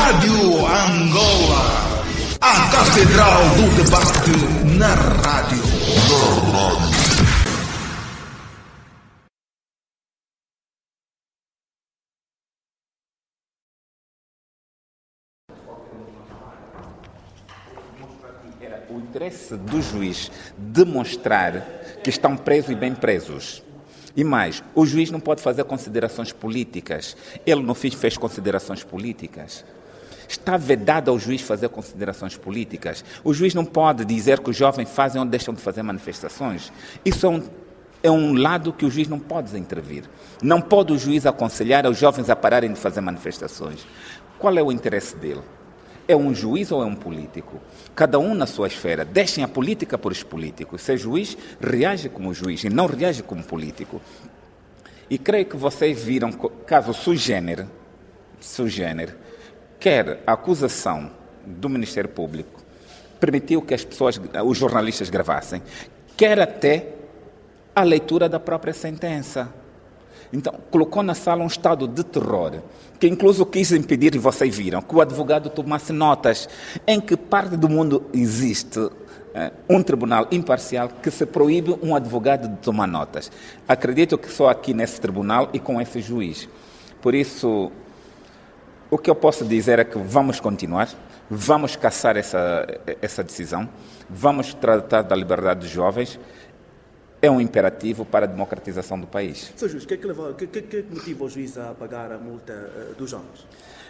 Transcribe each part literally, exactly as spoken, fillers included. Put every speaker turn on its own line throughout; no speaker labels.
Rádio Angola, a Catedral do Debate na rádio. Na rádio.
O interesse do juiz demonstrar que estão presos e bem presos. E mais, o juiz não pode fazer considerações políticas. Ele, no fim, fez considerações políticas. Está vedado ao juiz fazer considerações políticas. O juiz não pode dizer que os jovens fazem ou deixam de fazer manifestações. Isso é um, é um lado que o juiz não pode intervir. Não pode o juiz aconselhar os jovens a pararem de fazer manifestações. Qual é o interesse dele? É um juiz ou é um político? Cada um na sua esfera. Deixem a política por os políticos. Se é juiz, reage como juiz e não reage como político. E creio que vocês viram, caso sui generis, sui generis, quer a acusação do Ministério Público permitiu que as pessoas, os jornalistas gravassem, quer até a leitura da própria sentença. Então, colocou na sala um estado de terror, que incluso quis impedir, e vocês viram, que o advogado tomasse notas, em que parte do mundo existe uh, um tribunal imparcial que se proíbe um advogado de tomar notas. Acredito que só aqui nesse tribunal e com esse juiz. Por isso, o que eu posso dizer é que vamos continuar, vamos caçar essa, essa decisão, vamos tratar da liberdade dos jovens. É um imperativo para a democratização do país.
senhor Juiz, o que é que, leva, que, que, que motiva o juiz a pagar a multa uh, dos jovens?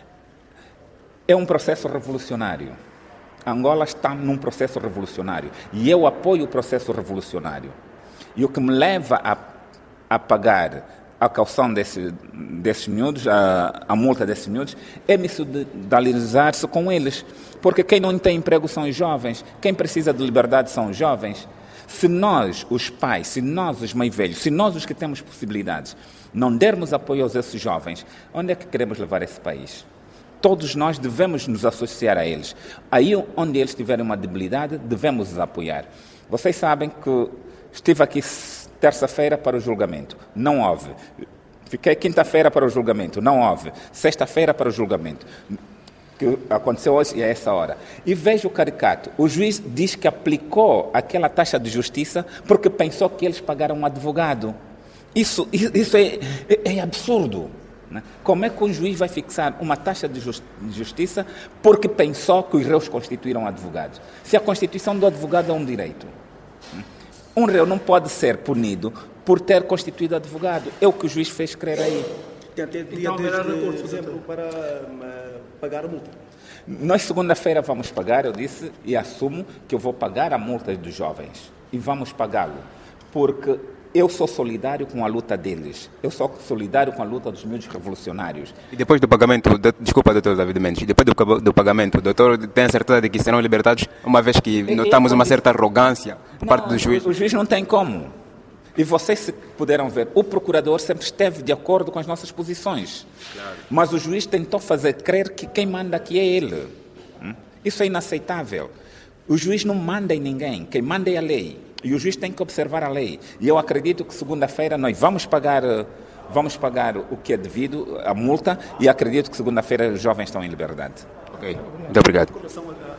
É um processo revolucionário. Angola está num processo revolucionário e eu apoio o processo revolucionário. E o que me leva a, a pagar a caução desse, desses miúdos, a, a multa desses miúdos, é me solidarizar-se com eles. Porque quem não tem emprego são os jovens, quem precisa de liberdade são os jovens. Se nós, os pais, se nós, os mais velhos, se nós, os que temos possibilidades, não dermos apoio a esses jovens, onde é que queremos levar esse país? Todos nós devemos nos associar a eles. Aí onde eles tiverem uma debilidade, devemos os apoiar. Vocês sabem que estive aqui terça-feira para o julgamento. Não houve. Fiquei quinta-feira para o julgamento. Não houve. Sexta-feira para o julgamento. Que aconteceu hoje e a essa hora. E veja o caricato. O juiz diz que aplicou aquela taxa de justiça porque pensou que eles pagaram um advogado. Isso, isso é, é, é absurdo. Né? Como é que um juiz vai fixar uma taxa de justiça porque pensou que os réus constituíram advogados? Se a constituição do advogado é um direito. Um réu não pode ser punido por ter constituído advogado. É o que o juiz fez crer aí.
Tem até dia então, de dezembro para uh, pagar a multa.
Nós segunda-feira vamos pagar, eu disse, e assumo que eu vou pagar a multa dos jovens. E vamos pagá-lo. Porque eu sou solidário com a luta deles. Eu sou solidário com a luta dos miúdos revolucionários.
E depois do pagamento, de, desculpa, doutor David Mendes, e depois do, do pagamento, o doutor tem a certeza de que serão libertados, uma vez que notamos uma certa arrogância por parte do juiz?
O, o juiz não tem como. E vocês se puderam ver, o procurador sempre esteve de acordo com as nossas posições. Claro. Mas o juiz tentou fazer crer que quem manda aqui é ele. Isso é inaceitável. O juiz não manda em ninguém, quem manda é a lei. E o juiz tem que observar a lei. E eu acredito que segunda-feira nós vamos pagar, vamos pagar o que é devido, a multa, e acredito que segunda-feira os jovens estão em liberdade.
Ok, muito obrigado.